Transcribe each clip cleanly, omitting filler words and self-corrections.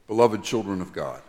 beloved children of God.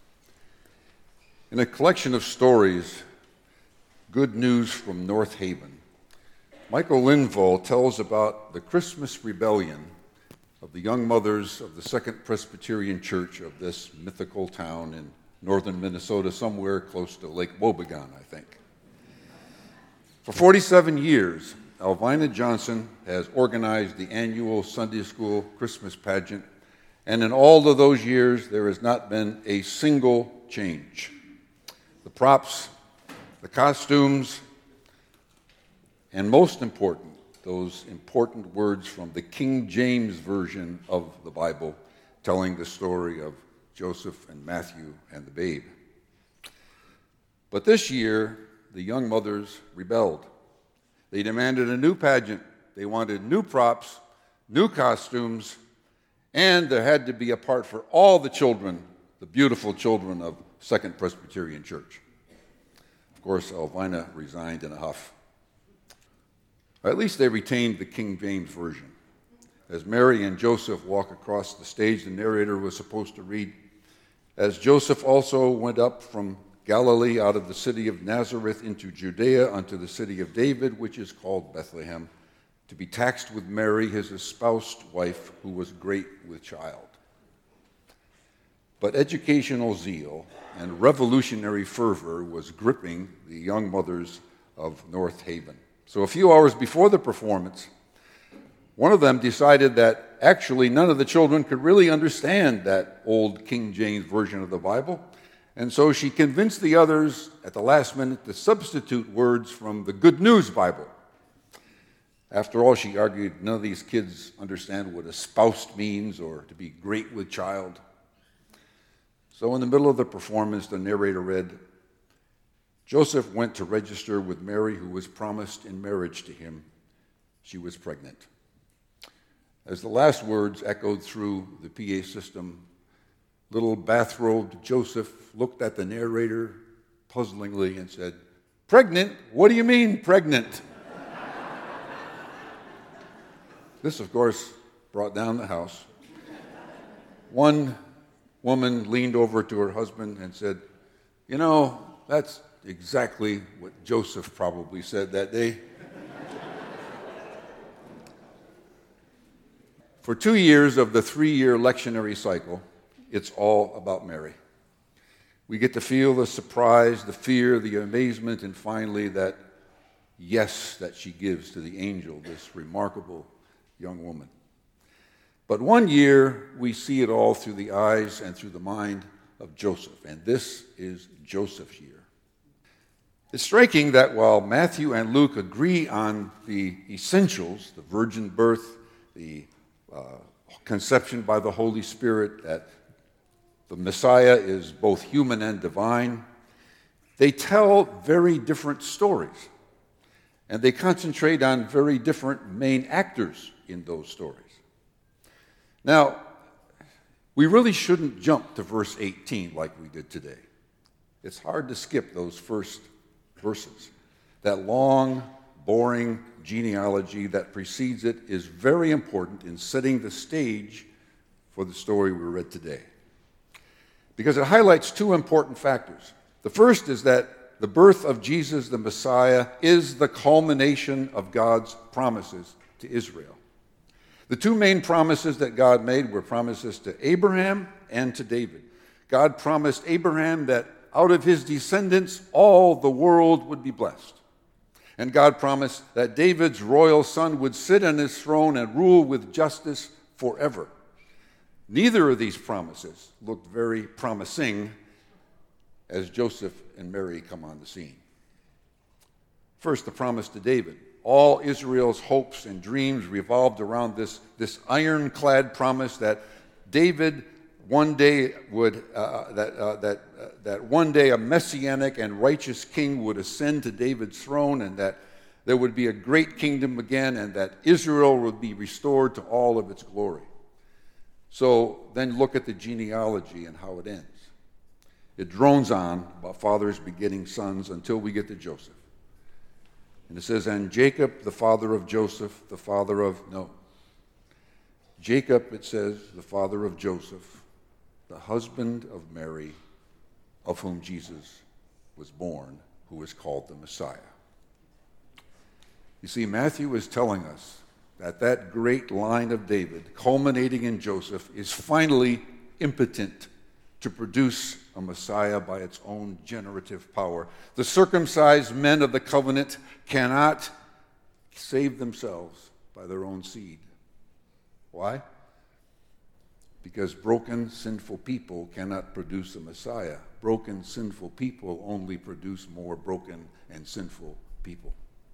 In a collection of stories, Good News from North Haven, Michael Linvall tells about the Christmas rebellion of the young mothers of the Second Presbyterian Church of this mythical town in northern Minnesota, somewhere close to Lake Wobegon, I think. For 47 years, Alvina Johnson has organized the annual Sunday School Christmas pageant, and in all of those years, there has not been a single change. The props, the costumes, and most important, those important words from the King James Version of the Bible telling the story of Joseph and Matthew and the babe. But this year, the young mothers rebelled. They demanded a new pageant. They wanted new props, new costumes, and there had to be a part for all the children, the beautiful children of Second Presbyterian Church. Of course, Alvina resigned in a huff. At least they retained the King James Version. As Mary and Joseph walk across the stage, the narrator was supposed to read, "As Joseph also went up from Galilee out of the city of Nazareth into Judea unto the city of David, which is called Bethlehem, to be taxed with Mary, his espoused wife, who was great with child." But educational zeal and revolutionary fervor was gripping the young mothers of North Haven. So a few hours before the performance, one of them decided that actually none of the children could really understand that old King James Version of the Bible, and so she convinced the others at the last minute to substitute words from the Good News Bible. After all, she argued, none of these kids understand what espoused means or to be great with child. So in the middle of the performance, the narrator read, "Joseph went to register with Mary, who was promised in marriage to him. She was pregnant." As the last words echoed through the PA system, little bathrobed Joseph looked at the narrator puzzlingly and said, "Pregnant? What do you mean, pregnant?" This, of course, brought down the house. One woman leaned over to her husband and said, "You know, that's exactly what Joseph probably said that day." For 2 years of the 3-year lectionary cycle, it's all about Mary. We get to feel the surprise, the fear, the amazement, and finally that yes that she gives to the angel, this remarkable young woman. But 1 year, we see it all through the eyes and through the mind of Joseph, and this is Joseph's year. It's striking that while Matthew and Luke agree on the essentials, the virgin birth, the conception by the Holy Spirit, that the Messiah is both human and divine, they tell very different stories. And they concentrate on very different main actors in those stories. Now, we really shouldn't jump to verse 18 like we did today. It's hard to skip those first verses. That long, boring genealogy that precedes it is very important in setting the stage for the story we read today, because it highlights two important factors. The first is that the birth of Jesus the Messiah is the culmination of God's promises to Israel. The two main promises that God made were promises to Abraham and to David. God promised Abraham that out of his descendants all the world would be blessed. And God promised that David's royal son would sit on his throne and rule with justice forever. Neither of these promises looked very promising as Joseph and Mary come on the scene. First, the promise to David. All Israel's hopes and dreams revolved around this ironclad promise that David one day would that one day a messianic and righteous king would ascend to David's throne, and that there would be a great kingdom again, and that Israel would be restored to all of its glory. So then look at the genealogy and how it ends. It drones on about fathers begetting sons until we get to Joseph. And it says, and Jacob, the father of Joseph, the father of, no. Jacob, it says, the father of Joseph, the husband of Mary, of whom Jesus was born, who is called the Messiah. You see, Matthew is telling us that that great line of David, culminating in Joseph, is finally impotent to produce a Messiah by its own generative power. The circumcised men of the covenant cannot save themselves by their own seed. Why? Because broken, sinful people cannot produce a Messiah. Broken, sinful people only produce more broken and sinful people.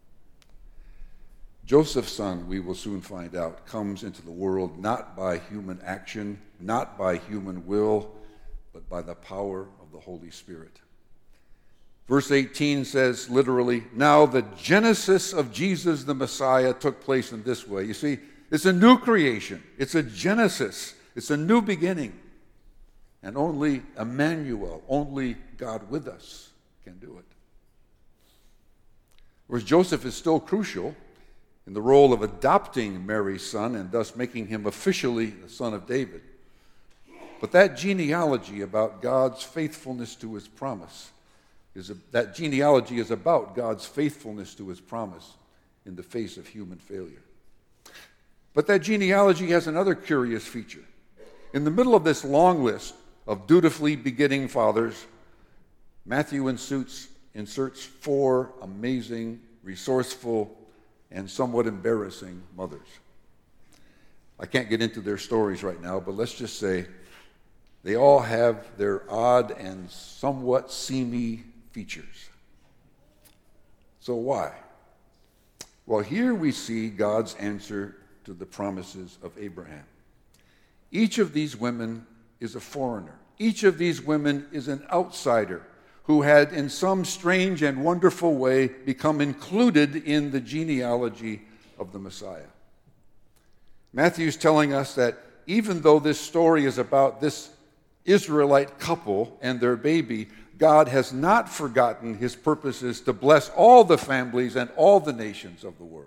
Joseph's son, we will soon find out, comes into the world not by human action, not by human will, but by the power of the Holy Spirit. Verse 18 says literally, now the genesis of Jesus the Messiah took place in this way. You see, it's a new creation. It's a genesis. It's a new beginning. And only Emmanuel, only God with us, can do it. Whereas Joseph is still crucial in the role of adopting Mary's son and thus making him officially the son of David. But that genealogy about God's faithfulness to his promise that genealogy is about God's faithfulness to his promise in the face of human failure. But that genealogy has another curious feature. In the middle of this long list of dutifully begetting fathers, Matthew inserts 4 amazing, resourceful, and somewhat embarrassing mothers. I can't get into their stories right now, but let's just say they all have their odd and somewhat seamy features. So why? Well, here we see God's answer to the promises of Abraham. Each of these women is a foreigner. Each of these women is an outsider who had in some strange and wonderful way become included in the genealogy of the Messiah. Matthew's telling us that even though this story is about this Israelite couple and their baby, God has not forgotten his purposes to bless all the families and all the nations of the world.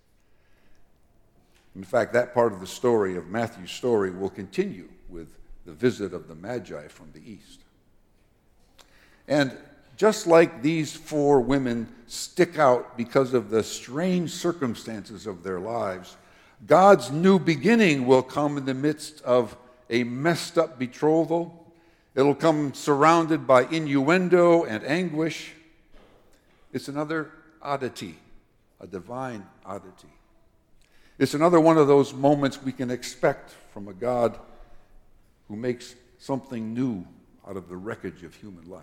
In fact, that part of the story of Matthew's story will continue with the visit of the Magi from the east. And just like these 4 women stick out because of the strange circumstances of their lives, God's new beginning will come in the midst of a messed up betrothal. It'll come surrounded by innuendo and anguish. It's another oddity, a divine oddity. It's another one of those moments we can expect from a God who makes something new out of the wreckage of human life.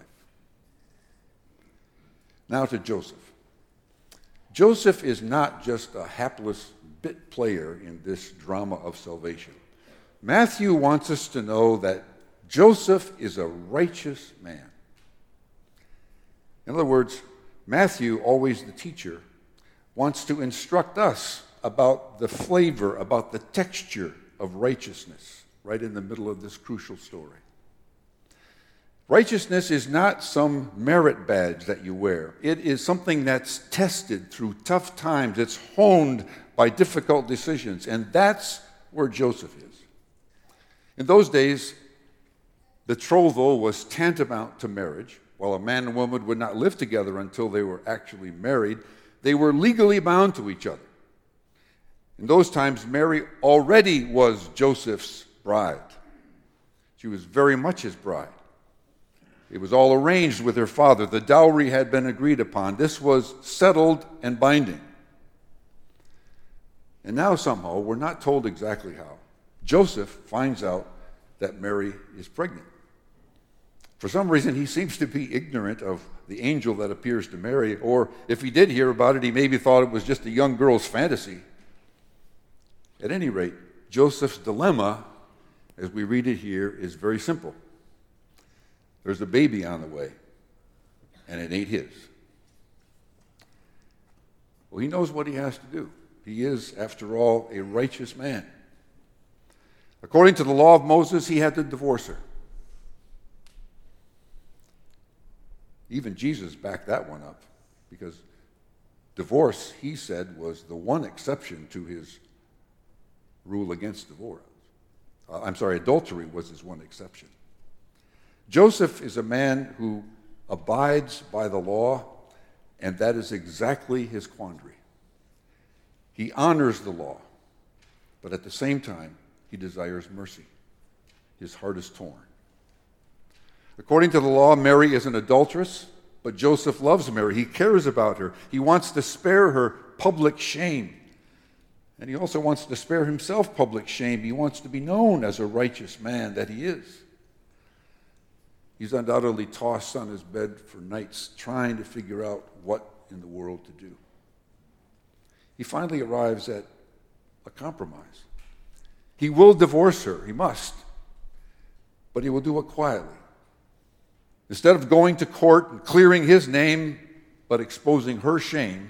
Now to Joseph. Joseph is not just a hapless bit player in this drama of salvation. Matthew wants us to know that Joseph is a righteous man. In other words, Matthew, always the teacher, wants to instruct us about the flavor, about the texture of righteousness right in the middle of this crucial story. Righteousness is not some merit badge that you wear. It is something that's tested through tough times. It's honed by difficult decisions, and that's where Joseph is. In those days, betrothal was tantamount to marriage. While a man and woman would not live together until they were actually married, they were legally bound to each other. In those times, Mary already was Joseph's bride. She was very much his bride. It was all arranged with her father. The dowry had been agreed upon. This was settled and binding. And now somehow, we're not told exactly how, Joseph finds out that Mary is pregnant. For some reason, he seems to be ignorant of the angel that appears to Mary, or if he did hear about it, he maybe thought it was just a young girl's fantasy. At any rate, Joseph's dilemma, as we read it here, is very simple. There's a baby on the way, and it ain't his. Well, he knows what he has to do. He is, after all, a righteous man. According to the law of Moses, he had to divorce her. Even Jesus backed that one up, because divorce, he said, was the one exception to his rule against divorce. Adultery was his one exception. Joseph is a man who abides by the law, and that is exactly his quandary. He honors the law, but at the same time, he desires mercy. His heart is torn. According to the law, Mary is an adulteress, but Joseph loves Mary. He cares about her. He wants to spare her public shame. And he also wants to spare himself public shame. He wants to be known as a righteous man that he is. He's undoubtedly tossed on his bed for nights trying to figure out what in the world to do. He finally arrives at a compromise. He will divorce her. He must. But he will do it quietly. Instead of going to court and clearing his name, but exposing her shame,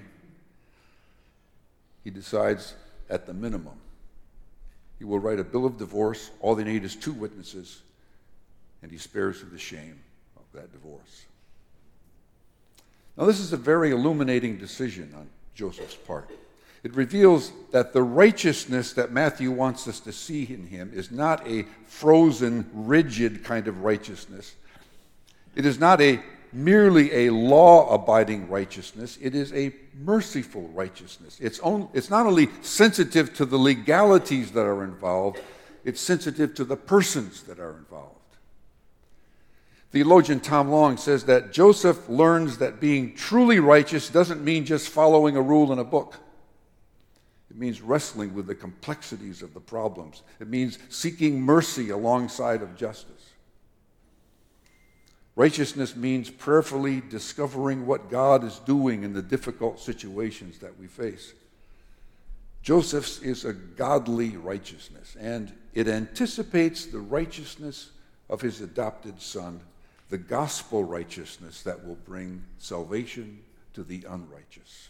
he decides at the minimum, he will write a bill of divorce. All they need is 2 witnesses, and he spares her the shame of that divorce. Now, this is a very illuminating decision on Joseph's part. It reveals that the righteousness that Matthew wants us to see in him is not a frozen, rigid kind of righteousness. It is not merely a law-abiding righteousness. It is a merciful righteousness. It's not only sensitive to the legalities that are involved, it's sensitive to the persons that are involved. Theologian Tom Long says that Joseph learns that being truly righteous doesn't mean just following a rule in a book. It means wrestling with the complexities of the problems. It means seeking mercy alongside of justice. Righteousness means prayerfully discovering what God is doing in the difficult situations that we face. Joseph's is a godly righteousness, and it anticipates the righteousness of his adopted son, the gospel righteousness that will bring salvation to the unrighteous.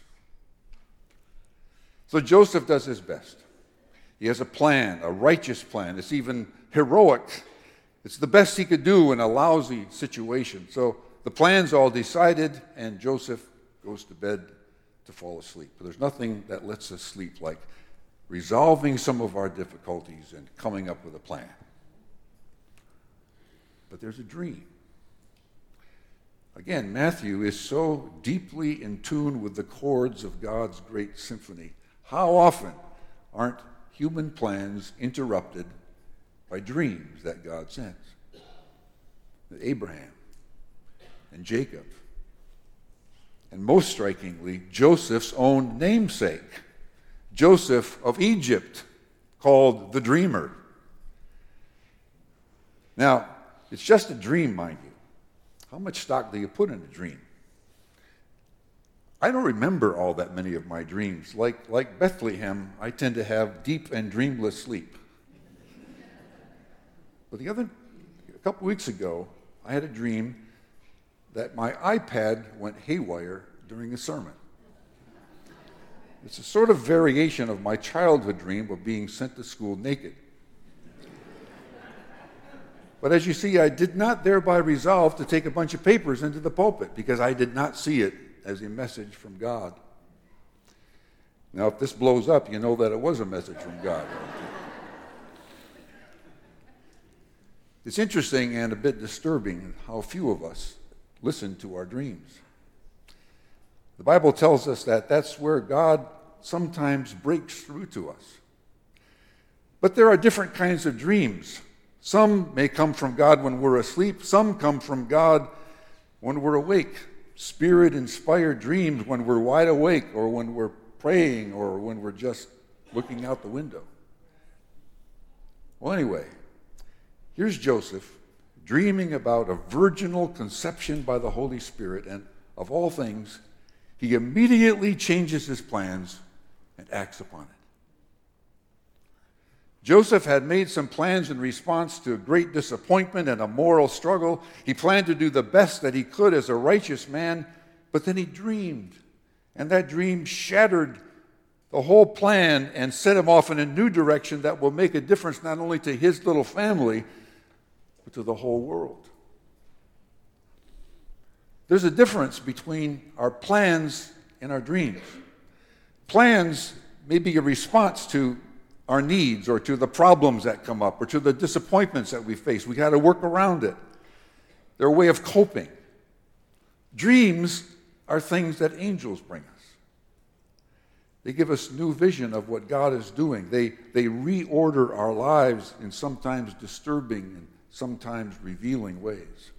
So Joseph does his best. He has a plan, a righteous plan. It's even heroic. It's the best he could do in a lousy situation. So the plan's all decided, and Joseph goes to bed to fall asleep. But there's nothing that lets us sleep like resolving some of our difficulties and coming up with a plan. But there's a dream. Again, Matthew is so deeply in tune with the chords of God's great symphony. How often aren't human plans interrupted by dreams that God sends? Abraham and Jacob. And most strikingly, Joseph's own namesake, Joseph of Egypt, called the dreamer. Now, it's just a dream, mind you. How much stock do you put in a dream? I don't remember all that many of my dreams. Like Bethlehem, I tend to have deep and dreamless sleep. But a couple weeks ago, I had a dream that my iPad went haywire during a sermon. It's a sort of variation of my childhood dream of being sent to school naked. But as you see, I did not thereby resolve to take a bunch of papers into the pulpit because I did not see it as a message from God. Now, if this blows up, you know that it was a message from God. It's interesting and a bit disturbing how few of us listen to our dreams. The Bible tells us that that's where God sometimes breaks through to us. But there are different kinds of dreams. Some may come from God when we're asleep. Some come from God when we're awake. Spirit-inspired dreams when we're wide awake or when we're praying or when we're just looking out the window. Well, anyway, here's Joseph dreaming about a virginal conception by the Holy Spirit, and of all things, he immediately changes his plans and acts upon it. Joseph had made some plans in response to a great disappointment and a moral struggle. He planned to do the best that he could as a righteous man, but then he dreamed, and that dream shattered the whole plan and set him off in a new direction that will make a difference not only to his little family, but to the whole world. There's a difference between our plans and our dreams. Plans may be a response to our needs or to the problems that come up or to the disappointments that we face. We got to work around it. They're a way of coping. Dreams are things that angels bring us. They give us new vision of what God is doing. They reorder our lives in sometimes disturbing and sometimes revealing ways.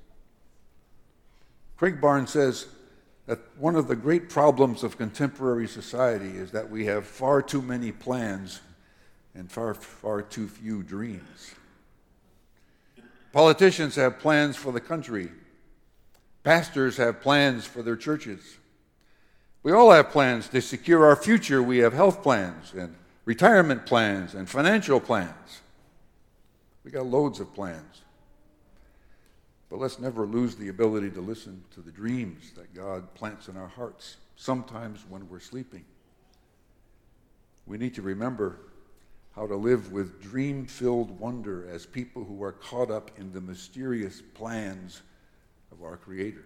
Craig Barnes says that one of the great problems of contemporary society is that we have far too many plans and far too few dreams. Politicians have plans for the country. Pastors have plans for their churches. We all have plans to secure our future. We have health plans and retirement plans and financial plans. We got loads of plans. But let's never lose the ability to listen to the dreams that God plants in our hearts, sometimes when we're sleeping. We need to remember how to live with dream-filled wonder as people who are caught up in the mysterious plans of our Creator.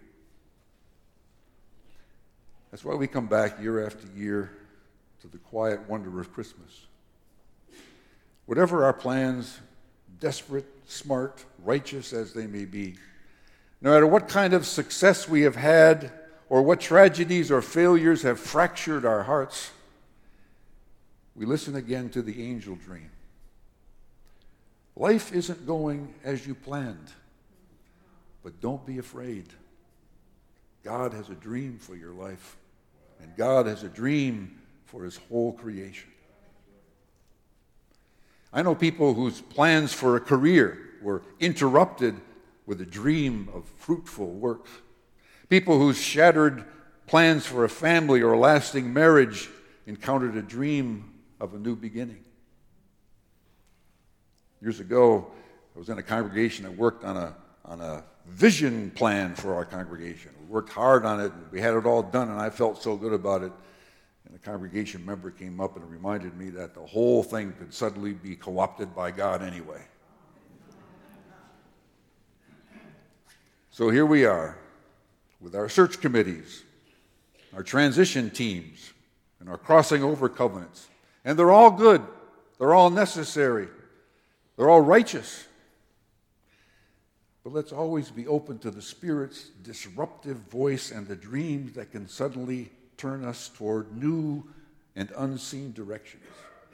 That's why we come back year after year to the quiet wonder of Christmas. Whatever our plans, desperate, smart, righteous as they may be, no matter what kind of success we have had or what tragedies or failures have fractured our hearts, we listen again to the angel dream. Life isn't going as you planned, but don't be afraid. God has a dream for your life, and God has a dream for his whole creation. I know people whose plans for a career were interrupted with a dream of fruitful work. People whose shattered plans for a family or a lasting marriage encountered a dream of a new beginning. Years ago, I was in a congregation that worked on a vision plan for our congregation. We worked hard on it, and we had it all done, and I felt so good about it. And a congregation member came up and reminded me that the whole thing could suddenly be co-opted by God anyway. So here we are with our search committees, our transition teams, and our crossing over covenants. And they're all good. They're all necessary. They're all righteous. But let's always be open to the Spirit's disruptive voice and the dreams that can suddenly turn us toward new and unseen directions.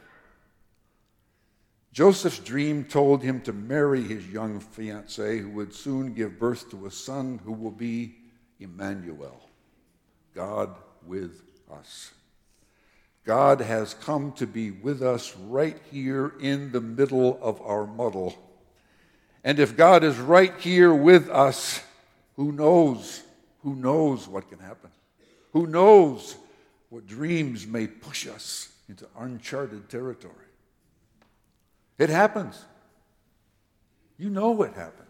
Joseph's dream told him to marry his young fiancée, who would soon give birth to a son who will be Emmanuel, God with us. God has come to be with us right here in the middle of our muddle. And if God is right here with us, who knows? Who knows what can happen? Who knows what dreams may push us into uncharted territory? It happens. You know it happens.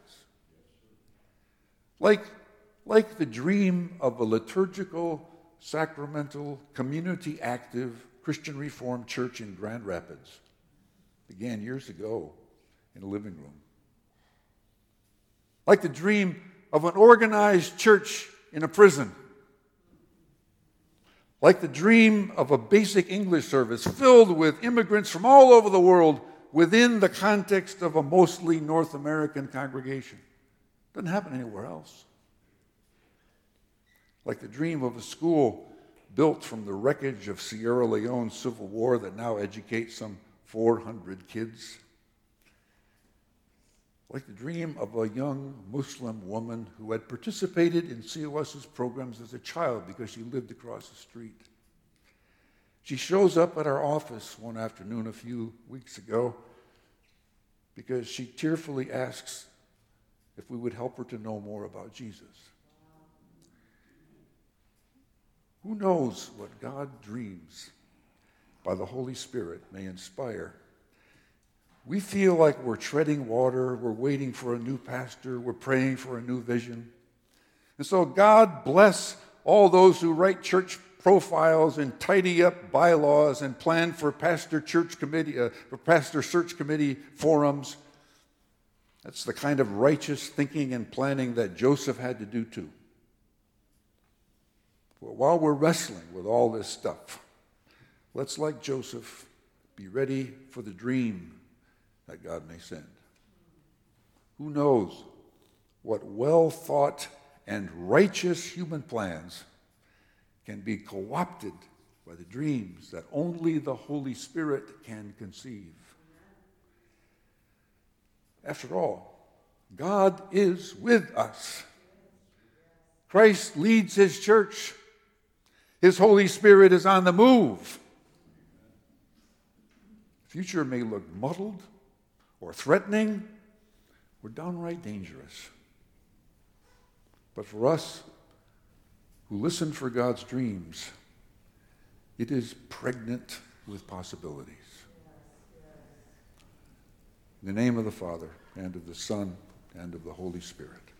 Like the dream of a liturgical, sacramental, community-active Christian Reformed church in Grand Rapids. Began years ago in a living room. Like the dream of an organized church in a prison. Like the dream of a basic English service filled with immigrants from all over the world within the context of a mostly North American congregation. Doesn't happen anywhere else. Like the dream of a school built from the wreckage of Sierra Leone's civil war that now educates some 400 kids. Like the dream of a young Muslim woman who had participated in COS's programs as a child because she lived across the street. She shows up at our office one afternoon a few weeks ago because she tearfully asks if we would help her to know more about Jesus. Who knows what God dreams by the Holy Spirit may inspire? We feel like we're treading water, we're waiting for a new pastor, we're praying for a new vision. And so God bless all those who write church profiles and tidy up bylaws and plan for pastor search committee forums. That's the kind of righteous thinking and planning that Joseph had to do too. Well, while we're wrestling with all this stuff, let's, like Joseph, be ready for the dream that God may send. Who knows what well-thought and righteous human plans can be co-opted by the dreams that only the Holy Spirit can conceive. After all, God is with us. Christ leads his church. His Holy Spirit is on the move. The future may look muddled or threatening or downright dangerous. But for us who listen for God's dreams, it is pregnant with possibilities. In the name of the Father, and of the Son, and of the Holy Spirit.